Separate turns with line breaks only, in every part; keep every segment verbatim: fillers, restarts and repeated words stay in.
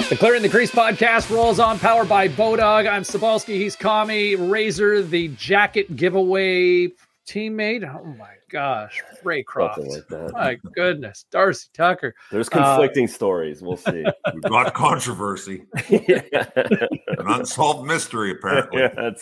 The Clearing the Crease podcast rolls on, powered by Bodog. I'm Cybulski. He's Kami. Razor, the jacket giveaway teammate. Oh my gosh, Ray Croft.
Something like that.
My goodness, Darcy Tucker.
There's conflicting uh, stories. We'll see.
We've got controversy.
Yeah.
An unsolved mystery, apparently.
Yeah, that's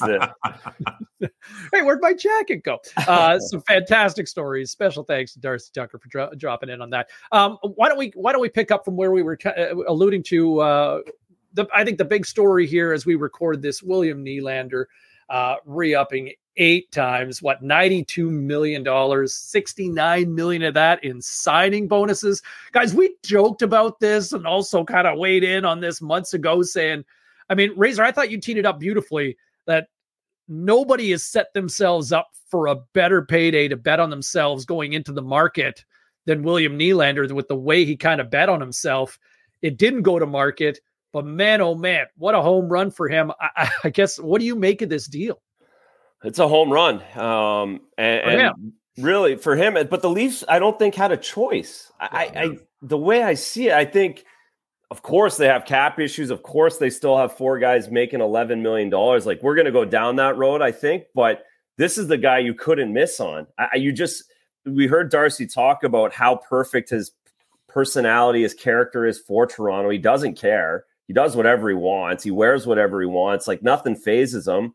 it.
Hey, where'd my jacket go? Uh, some fantastic stories. Special thanks to Darcy Tucker for dro- dropping in on that. Um, why don't we Why don't we pick up from where we were t- uh, alluding to? Uh, the I think the big story here as we record this: William Nylander uh, re-upping eight times, what, ninety-two million dollars, sixty-nine million dollars of that in signing bonuses. Guys, we joked about this and also kind of weighed in on this months ago saying, I mean, Razor, I thought you teed it up beautifully that nobody has set themselves up for a better payday to bet on themselves going into the market than William Nylander with the way he kind of bet on himself. It didn't go to market, but man, oh man, what a home run for him. I, I guess, what do you make of this deal?
It's a home run. Um, and, and really for him, but the Leafs, I don't think had a choice. I, I, the way I see it, I think, of course they have cap issues. Of course they still have four guys making eleven million dollars. Like, we're going to go down that road, I think, but this is the guy you couldn't miss on. I, you just, we heard Darcy talk about how perfect his personality, his character is for Toronto. He doesn't care. He does whatever he wants. He wears whatever he wants. Like, nothing phases him.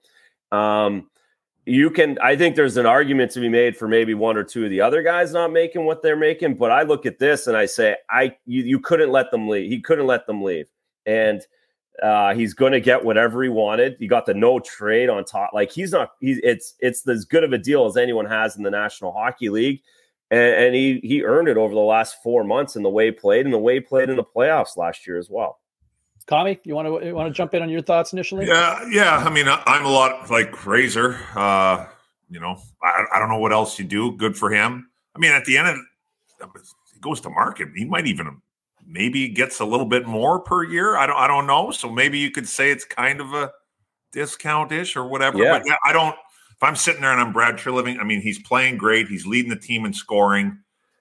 Um, You can, I think there's an argument to be made for maybe one or two of the other guys not making what they're making. But I look at this and I say, I, you, you couldn't let them leave. He couldn't let them leave. And uh, he's going to get whatever he wanted. He got the no trade on top. Like, he's not, he's, it's, it's as good of a deal as anyone has in the National Hockey League. And, and he, he earned it over the last four months in the way he played and the way he played in the playoffs last year as well.
Kami, you want to you want to jump in on your thoughts initially?
Yeah, yeah. I mean, I'm a lot like Razor. Uh, you know, I, I don't know what else you do. Good for him. I mean, at the end of it, he goes to market. He might even maybe gets a little bit more per year. I don't. I don't know. So maybe you could say it's kind of a discount-ish or whatever.
Yeah.
But yeah, I don't. If I'm sitting there and I'm Brad Treliving, I mean, he's playing great. He's leading the team in scoring.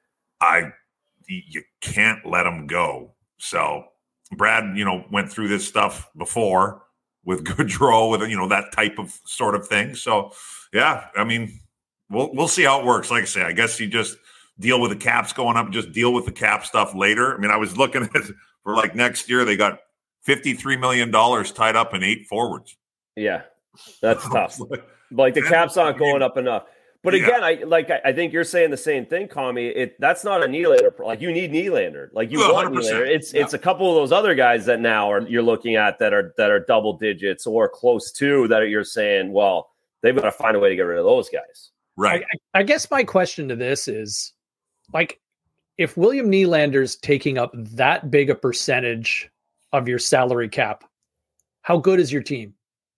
I, you can't let him go. So. Brad, you know, went through this stuff before with Goodrow, with, you know, that type of sort of thing. So, yeah, I mean, we'll we'll see how it works. Like I say, I guess you just deal with the caps going up, just deal with the cap stuff later. I mean, I was looking at for like next year, they got fifty-three million dollars tied up in eight forwards.
Yeah, that's tough. Like, the cap's not going up enough. But again, yeah. I like I, I think you're saying the same thing, Kami. It that's not a Nylander. Like, you need Nylander. Like, you want Nylander. It's yeah. it's a couple of those other guys that now are you're looking at that are that are double digits or close to that. You're saying, well, they've got to find a way to get rid of those guys.
Right.
I, I guess my question to this is, like, if William Nylander's taking up that big a percentage of your salary cap, how good is your team?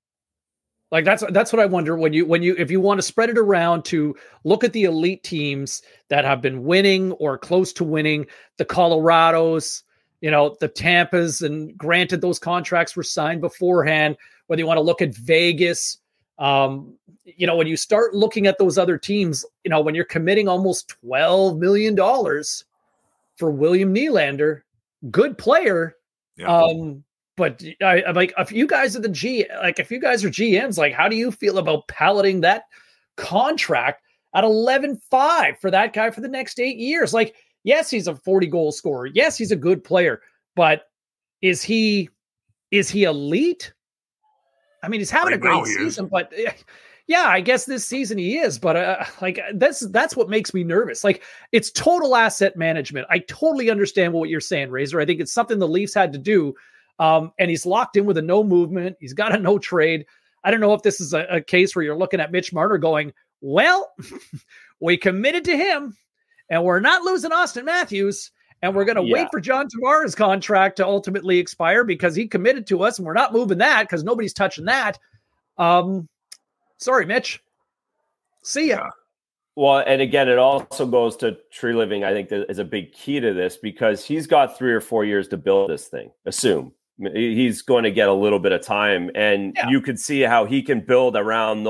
Like, that's that's what I wonder when you when you if you want to spread it around to look at the elite teams that have been winning or close to winning, the Colorados, you know, the Tampas, and granted those contracts were signed beforehand. Whether you want to look at Vegas, um, you know, when you start looking at those other teams, you know, when you're committing almost twelve million dollars for William Nylander, good player.
Yeah.
Um, But I, I'm like, if you guys are the G, like if you guys are G Ms, like, how do you feel about palleting that contract at eleven five for that guy for the next eight years? Like, yes, he's a forty goal scorer. Yes, he's a good player, but is he, is he elite? I mean, he's having right a great season, but yeah, I guess this season he is, but uh, like that's, that's what makes me nervous. Like, it's total asset management. I totally understand what you're saying, Razor. I think it's something the Leafs had to do. Um, and he's locked in with a no movement. He's got a no trade. I don't know if this is a, a case where you're looking at Mitch Marner going, well, we committed to him and we're not losing Austin Matthews. And we're going to yeah. wait for John Tavares' contract to ultimately expire because he committed to us and we're not moving that because nobody's touching that. Um, sorry, Mitch. See ya.
Well, and again, it also goes to Treliving, I think, that is a big key to this because he's got three or four years to build this thing, assume. He's going to get a little bit of time, and yeah. you could see how he can build around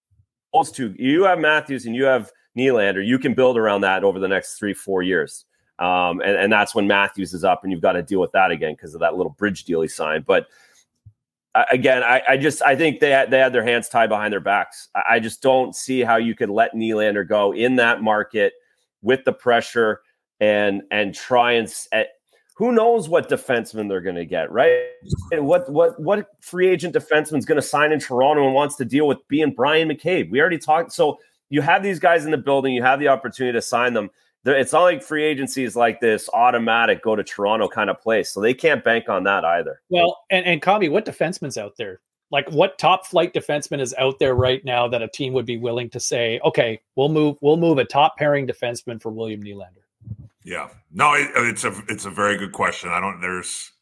those two. You have Matthews and you have Nylander. You can build around that over the next three, four years. Um, and, and that's when Matthews is up and you've got to deal with that again because of that little bridge deal he signed. But uh, again, I, I just I think they had, they had their hands tied behind their backs. I, I just don't see how you could let Nylander go in that market with the pressure and and try and uh, who knows what defenseman they're going to get, right? And what what what free agent defenseman is going to sign in Toronto and wants to deal with being Brian McCabe? We already talked. So you have these guys in the building. You have the opportunity to sign them. It's not like free agency is like this automatic go to Toronto kind of place. So they can't bank on that either.
Well, and, and Kami, what defenseman's out there? Like what top flight defenseman is out there right now that a team would be willing to say, okay, we'll move, we'll move a top pairing defenseman for William Nylander?
Yeah, no, it, it's a, it's a very good question. I don't, there's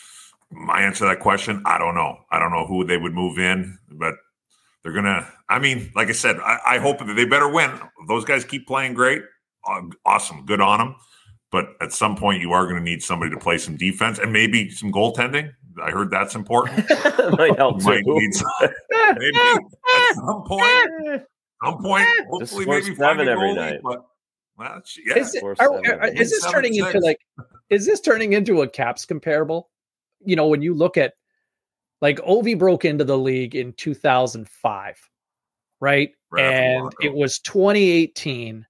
my answer to that question. I don't know. I don't know who they would move in, but they're going to, I mean, like I said, I, I hope that they better win. Those guys keep playing great. Awesome. Good on them. But at some point, you are going to need somebody to play some defense and maybe some goaltending. I heard that's important.
Might help
might
too.
Need some, maybe at some point, some point, hopefully maybe find a goalie,
every night.
But, well, yeah.
Is, it, are, are, is this turning into like, is this turning into a Caps comparable? You know, when you look at like Ovi broke into the league in two thousand five, right? right and it was twenty eighteen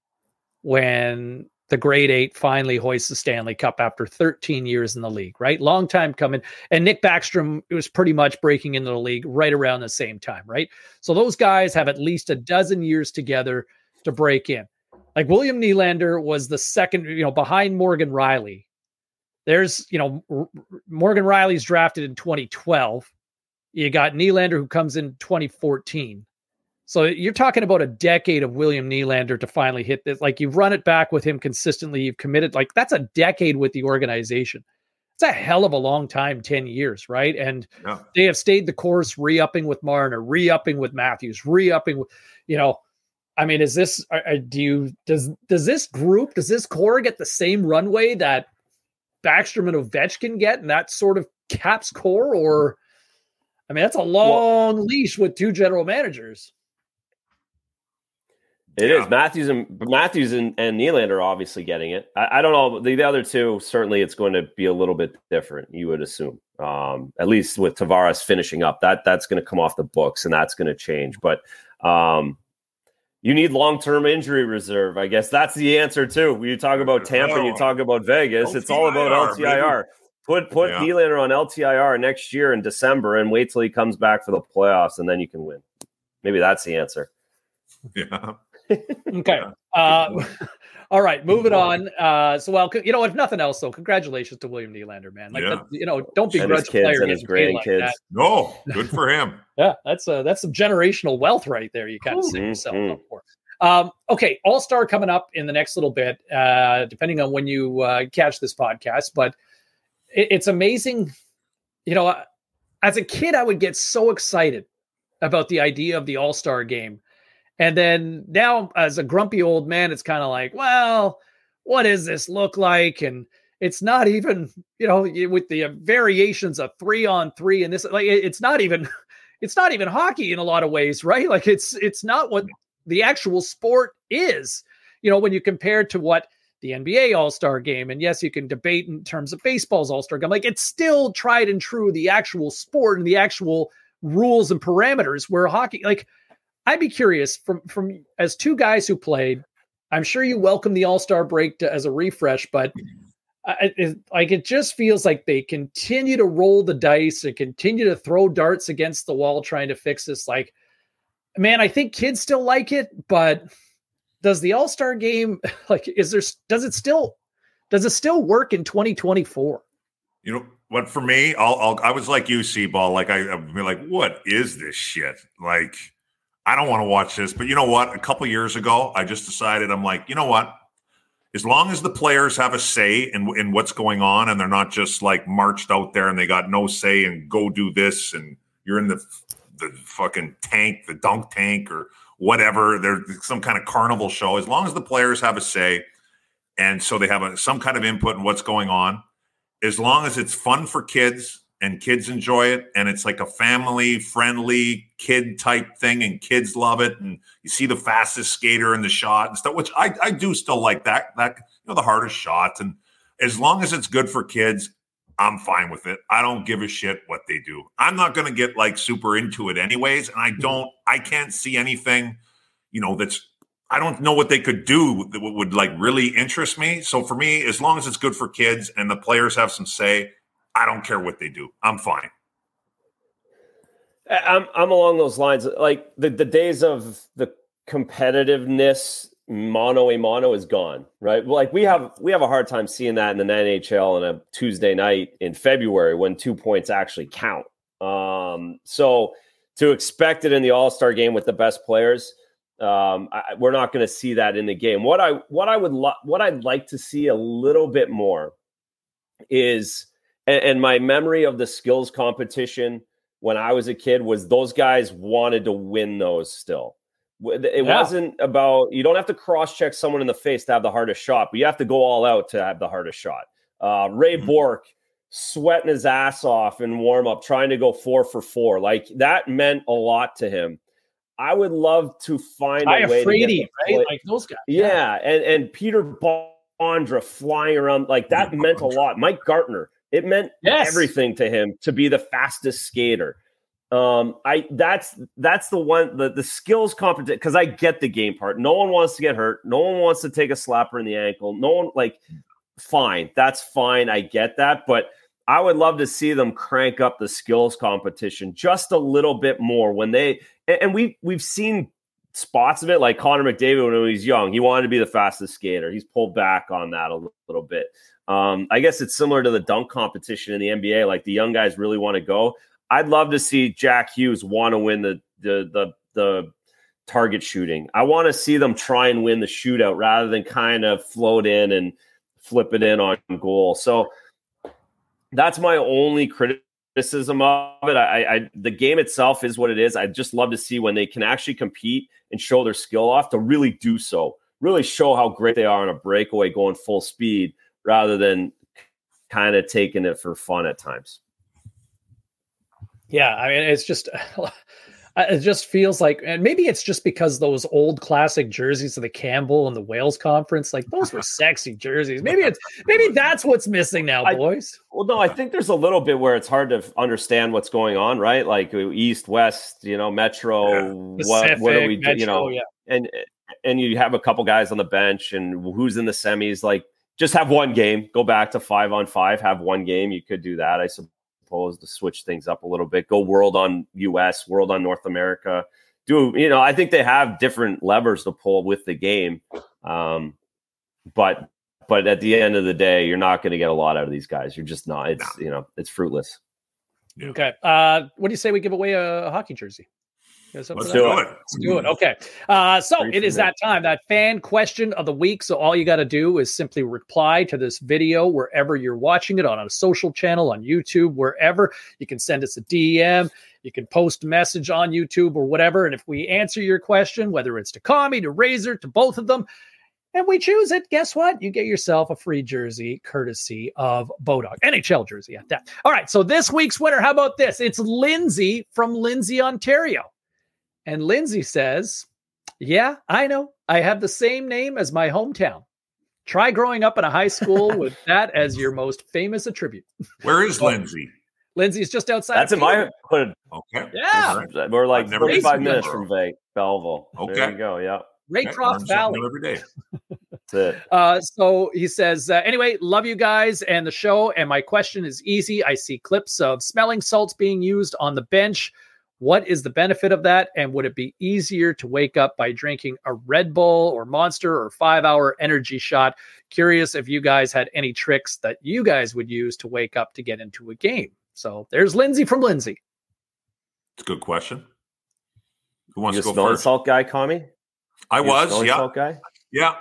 when the grade eight finally hoists the Stanley Cup after thirteen years in the league, right? Long time coming. And Nick Backstrom was pretty much breaking into the league right around the same time, right? So those guys have at least a dozen years together to break in. Like William Nylander was the second, you know, behind Morgan Rielly. There's, you know, R- Morgan Rielly's drafted in twenty twelve. You got Nylander who comes in twenty fourteen. So you're talking about a decade of William Nylander to finally hit this. Like you've run it back with him consistently. You've committed, like that's a decade with the organization. It's a hell of a long time, ten years, right? And yeah. They have stayed the course, re-upping with Marner, re-upping with Matthews, re-upping with, you know, I mean, is this, uh, do you, does, does this group, does this core get the same runway that Backstrom and Ovechkin get in that sort of Caps core? Or, I mean, that's a long well, leash with two general managers.
It yeah. is Matthews and Matthews and, and Nylander are obviously getting it. I, I don't know the, the other two. Certainly, it's going to be a little bit different. You would assume, um, at least with Tavares finishing up, that that's going to come off the books and that's going to change. But um, you need long-term injury reserve. I guess that's the answer too. When you talk about Tampa, and you talk about Vegas. L T I R, it's all about L T I R. Maybe. Put put yeah. Nylander on L T I R next year in December and wait till he comes back for the playoffs, and then you can win. Maybe that's the answer.
Yeah.
Okay. Uh, all right. Moving on. Uh, so, well, you know, if nothing else, though, congratulations to William Nylander, man. Like, yeah. that, you know, don't begrudge a player
and his grandkids. Like
no, good for him.
Yeah, that's uh, that's some generational wealth right there. You kind of set yourself mm-hmm. up for. Um, okay, All-Star coming up in the next little bit, uh, depending on when you uh, catch this podcast. But it, it's amazing. You know, as a kid, I would get so excited about the idea of the All-Star game. And then now as a grumpy old man, it's kind of like, well, what does this look like? And it's not even, you know, with the variations of three on three and this, like, it's not even, it's not even hockey in a lot of ways, right? Like it's, it's not what the actual sport is, you know, when you compare to what the N B A All-Star game, and yes, you can debate in terms of baseball's All-Star game, like it's still tried and true, the actual sport and the actual rules and parameters where hockey, like, I'd be curious from, from as two guys who played, I'm sure you welcome the All-Star break to, as a refresh, but I, it, like, it just feels like they continue to roll the dice and continue to throw darts against the wall, trying to fix this. Like, man, I think kids still like it, but does the All-Star game, like, is there, does it still, does it still work in twenty twenty-four?
You know what, for me, I'll, I'll I was like you, C-Ball, like I, I'd be like, what is this shit? Like, I don't want to watch this, but you know what? A couple years ago, I just decided, I'm like, you know what? As long as the players have a say in, in what's going on and they're not just like marched out there and they got no say and go do this and you're in the the fucking tank, the dunk tank or whatever, there's some kind of carnival show. As long as the players have a say and so they have a, some kind of input in what's going on, as long as it's fun for kids and kids enjoy it, and it's like a family friendly kid type thing, and kids love it. And you see the fastest skater in the shot and stuff, which I, I do still like that, that, you know, the hardest shots. And as long as it's good for kids, I'm fine with it. I don't give a shit what they do. I'm not going to get like super into it anyways. And I don't, I can't see anything, you know, that's, I don't know what they could do that would, would like really interest me. So for me, as long as it's good for kids and the players have some say, I don't care what they do. I'm fine.
I'm I'm along those lines. Like the, the days of the competitiveness, mono a mono is gone, right? Like we have we have a hard time seeing that in the N H L on a Tuesday night in February when two points actually count. Um, so to expect it in the All-Star game with the best players, um, I, we're not going to see that in the game. What I what I would lo- what I'd like to see a little bit more is. And my memory of the skills competition when I was a kid was those guys wanted to win those still. It yeah. wasn't about, you don't have to cross-check someone in the face to have the hardest shot, but you have to go all out to have the hardest shot. Uh, Ray mm-hmm. Bourque sweating his ass off in warm-up, trying to go four for four. Like, that meant a lot to him. I would love to find
I
a way
afraid
to
get right? Like those guys.
Yeah, yeah. And, and Peter Bondra flying around, like, that meant a lot. Mike Gartner. It meant yes. everything to him to be the fastest skater. Um, I that's that's the one the the skills competition, because I get the game part. No one wants to get hurt. No one wants to take a slapper in the ankle. No one like fine. That's fine. I get that, but I would love to see them crank up the skills competition just a little bit more when they and, and we we've seen spots of it, like Connor McDavid when he was young. He wanted to be the fastest skater. He's pulled back on that a little bit. Um, I guess it's similar to the dunk competition in the N B A. Like the young guys really want to go. I'd love to see Jack Hughes want to win the, the, the, the target shooting. I want to see them try and win the shootout rather than kind of float in and flip it in on goal. So that's my only criticism of it. I, I, the game itself is what it is. I'd just love to see when they can actually compete and show their skill off to really do so, really show how great they are on a breakaway going full speed, rather than kind of taking it for fun at times.
Yeah, I mean, it's just, it just feels like, and maybe it's just because those old classic jerseys of the Campbell and the Wales conference, like those were sexy jerseys. Maybe it's, maybe that's what's missing now,
I,
boys.
Well, no, I think there's a little bit where it's hard to understand what's going on, right? Like East, West, you know, Metro,
yeah.
what,
Pacific,
what are we,
Metro,
you know,
yeah.
and, and you have a couple guys on the bench and who's in the semis, like, just have one game, go back to five on five, have one game. You could do that, I suppose, to switch things up a little bit. Go world on U S, world on North America. Do, you know, I think they have different levers to pull with the game. Um, but, but at the end of the day, you're not going to get a lot out of these guys. You're just not, it's, you know, it's fruitless.
Yeah.
Okay. Uh, what do you say we give away a, a hockey jersey?
Let's do it.
Let's do it. Okay. Uh, so it is that time, that fan question of the week. So all you got to do is simply reply to this video wherever you're watching it, on a social channel, on YouTube, wherever. You can send us a D M. You can post a message on YouTube or whatever. And if we answer your question, whether it's to Commie, to Razor, to both of them, and we choose it, guess what? You get yourself a free jersey courtesy of Bodog. N H L jersey at that. All right. So this week's winner, how about this? It's Lindsay from Lindsay, Ontario. And Lindsay says, yeah, I know. I have the same name as my hometown. Try growing up in a high school with that as your most famous attribute.
Where is Lindsay?
Lindsay's just outside.
That's in my hood.
Okay.
Yeah.
Right. We're like forty-five minutes from Bay, Belleville.
Okay.
There you go. Yeah.
Raycroft
okay.
Valley.
Every day.
That's it.
Uh, so he says, uh, anyway, love you guys and the show. And my question is easy. I see clips of smelling salts being used on the bench. What is the benefit of that? And would it be easier to wake up by drinking a Red Bull or Monster or five hour energy shot? Curious if you guys had any tricks that you guys would use to wake up to get into a game. So there's Lindsay from Lindsay.
It's a good question. Who wants
you
to go
smelling
first?
Salt guy, Commie?
I
you
was, yeah.
Salt guy?
Yeah.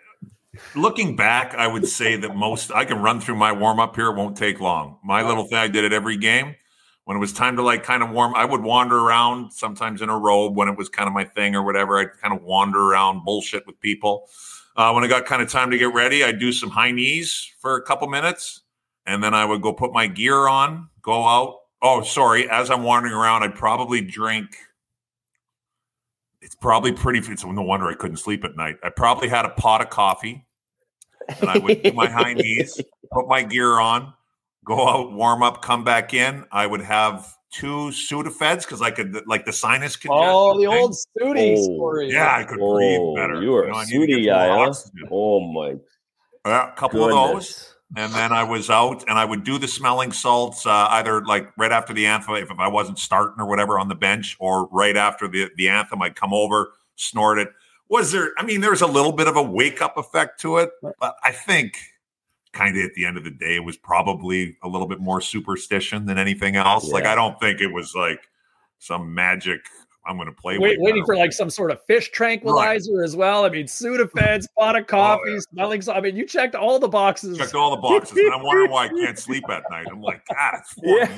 Looking back, I would say that most, I can run through my warm up here. It won't take long. My little thing, I did it every game. When it was time to like kind of warm, I would wander around sometimes in a robe when it was kind of my thing or whatever. I'd kind of wander around, bullshit with people. Uh, when it got kind of time to get ready, I'd do some high knees for a couple minutes. and then I would go put my gear on, go out. Oh, sorry. As I'm wandering around, I'd probably drink. It's probably pretty. It's no wonder I couldn't sleep at night. I probably had a pot of coffee, and I would do my high knees, put my gear on, go out, warm up, come back in. I would have two Sudafeds because I could, like the sinus congestion.
Oh, the
thing.
old Sudi
Oh,
story.
Yeah, I could
Oh,
breathe better.
you are
know,
a
I need to get
Sudi
some
guy,
more
huh?
oxygen.
Oh my
Uh, a couple
goodness.
of those. And then I was out and I would do the smelling salts uh, either like right after the anthem, if, if I wasn't starting or whatever on the bench, or right after the, the anthem, I'd come over, snort it. Was there, I mean, there's a little bit of a wake up effect to it, but I think kind of at the end of the day, it was probably a little bit more superstition than anything else.
Yeah.
Like, I don't think it was like some magic. I'm going to play
Wait,
with
waiting for like some sort of fish tranquilizer right. as well. I mean, Sudafeds, pot of coffee, oh, yeah. smelling. I mean, you checked all the boxes.
Checked all the boxes. And I'm wondering why I can't sleep at night. I'm like, God, it's four yeah. in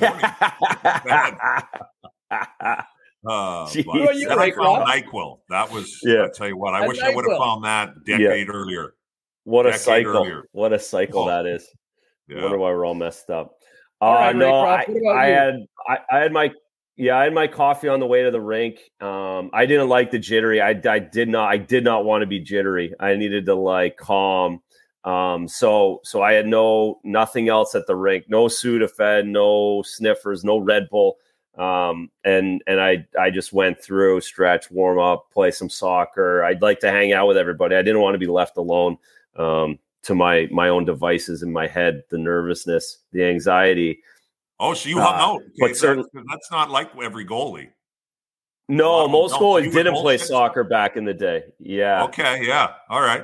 the morning. uh, but
you
then
like,
I found
Rob?
NyQuil. That was,
yeah.
I tell you what, I
That's
wish
NyQuil.
I would have found that a decade yeah. earlier.
What a
decade
cycle.
Earlier.
What a cycle
oh.
that is.
Yeah.
I wonder why we're all messed up.
All
uh,
right,
no,
Ray
I, I had I, I had my yeah, I had my coffee on the way to the rink. Um, I didn't like the jittery. I, I did not I did not want to be jittery. I needed to like calm. Um, so so I had no nothing else at the rink. No Sudafed, no sniffers, no Red Bull. Um, and and I I just went through, stretch, warm up, play some soccer. I'd like to hang out with everybody. I didn't want to be left alone. Um, to my my own devices in my head, the nervousness, the anxiety.
Oh, so you hung uh, out. Okay,
but certainly,
that's not like every goalie.
No,
wow,
most
no,
goalies
so
didn't play
bullshit.
soccer back in the day. Yeah.
Okay, yeah. All right.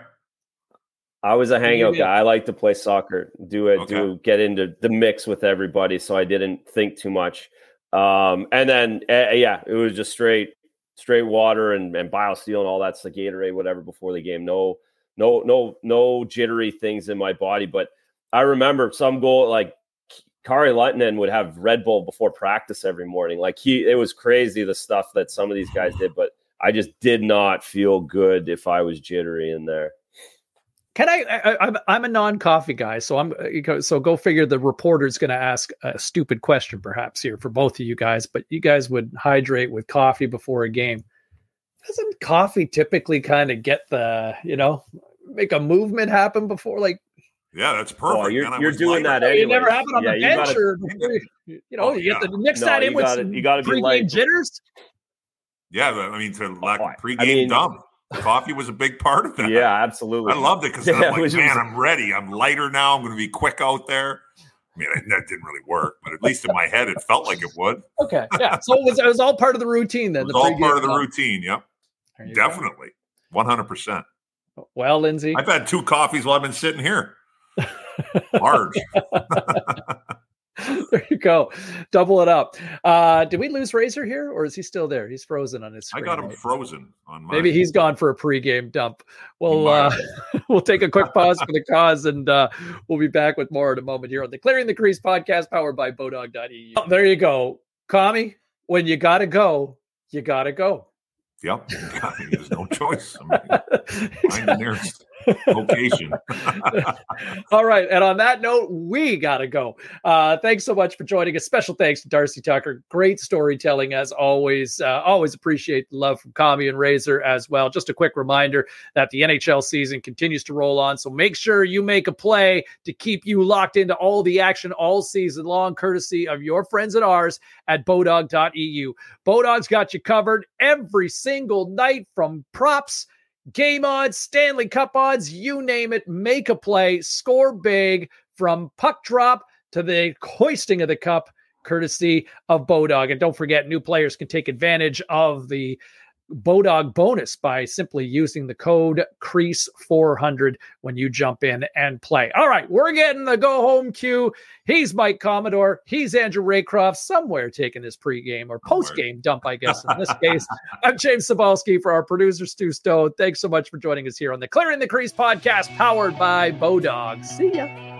I was a hangout guy. I like to play soccer, do it,
okay.
do get into the mix with everybody, so I didn't think too much. Um, and then, uh, yeah, it was just straight, straight water and, and BioSteel and all that, so Gatorade, whatever, before the game. No, no, no, no jittery things in my body. But I remember some goal, like Kari Lehtonen would have Red Bull before practice every morning. Like he, it was crazy the stuff that some of these guys did, but I just did not feel good if I was jittery in there.
Can I, I I'm I'm a non-coffee guy, so I'm so go figure. The reporter's going to ask a stupid question perhaps here for both of you guys, but you guys would hydrate with coffee before a game. Doesn't coffee typically kind of get the, you know, make a movement happen before, like?
Yeah, that's perfect.
Oh, you're you're doing that
anyway.
anyway.
It never happened on
yeah,
the bench,
gotta,
or before you, you know, oh, you
yeah.
get the mix
no,
that in with
gotta,
some
you gotta
pregame
like,
jitters.
Yeah, I mean, to lack
oh,
of pregame
I mean,
dump. Coffee was a big part of that.
Yeah, absolutely.
I loved it because
yeah,
I'm like,
was,
man, I'm ready. I'm lighter now. I'm going to be quick out there. I mean, that didn't really work, but at least in my head, it felt like it would.
Okay, yeah. So it was, it was all part of the routine then.
It was
the
all part of the
dump.
routine. Yep, definitely, one hundred percent.
Well, Lindsay,
I've had two coffees while I've been sitting here. Large.
There you go. Double it up. Uh, did we lose Razor here, or is he still there? He's frozen on his screen.
I got him
right?
frozen on my.
Maybe he's gone for a pregame dump. Well, uh, we'll take a quick pause for the cause, and uh, we'll be back with more in a moment here on the Clearing the Crease podcast, powered by Bodog dot E U. Oh, there you go. Kami, when you got to go, you got to go.
Yep. There's no choice. I mean, find the nearest location.
All right. And on that note, we got to go. Uh, thanks so much for joining us. Special thanks to Darcy Tucker. Great storytelling as always. Uh, always appreciate the love from Kami and Razor as well. Just a quick reminder that the N H L season continues to roll on. So make sure you make a play to keep you locked into all the action all season long, courtesy of your friends and ours at Bodog dot E U. Bodog's got you covered every single night, from props, game odds, Stanley Cup odds, you name it. Make a play, score big, from puck drop to the hoisting of the cup, courtesy of Bodog. And don't forget, new players can take advantage of the Bodog bonus by simply using the code Crease four hundred when you jump in and play. All right, we're getting the go home cue. He's Mike Commodore. He's Andrew Raycroft, somewhere taking his pregame or postgame dump, I guess, in this case. I'm James Cebulski for our producer, Stu Stone. Thanks so much for joining us here on the Clearing the Crease podcast, powered by Bodog. See ya.